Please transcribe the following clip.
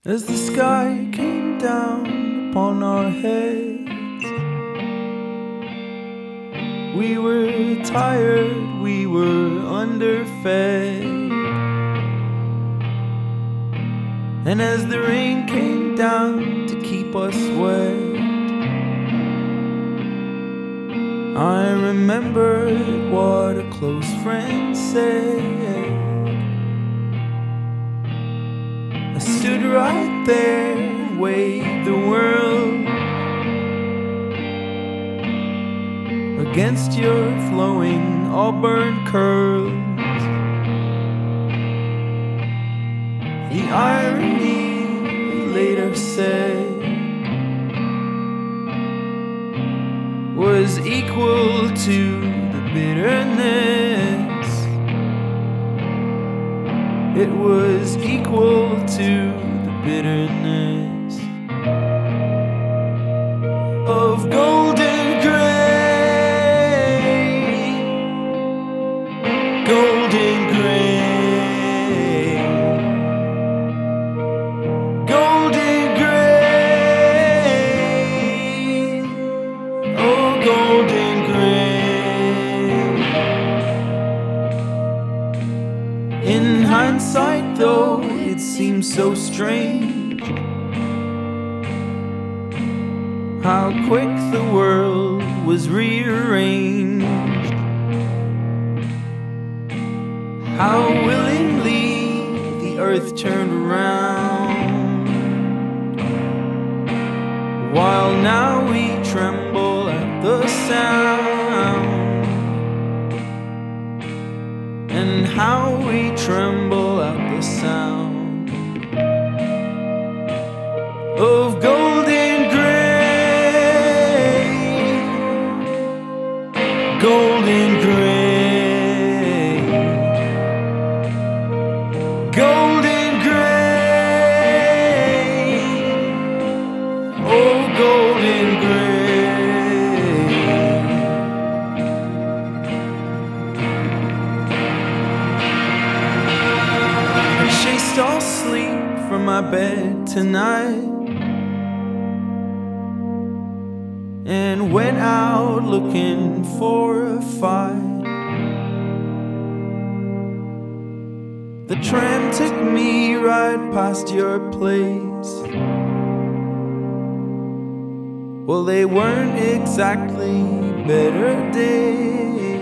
As the sky came down upon our heads, we were tired, we were underfed. And as the rain came down to keep us wet, I remembered what a close friend said. I stood right there and weighed the world against your flowing auburn curls. The irony, we later said, was equal to the bitterness. It was equal to the bitterness of golden grain, golden grain, golden grain, oh golden grain. In hindsight, though, it seems so strange how quick the world was rearranged, how willingly the earth turned around, while now we tremble at the sound, and how we tremble at the sound of golden grain, golden grain, golden grain, oh golden grain. I chased all sleep from my bed tonight and went out looking for a fight. The tram took me right past your place. Well, they weren't exactly better days.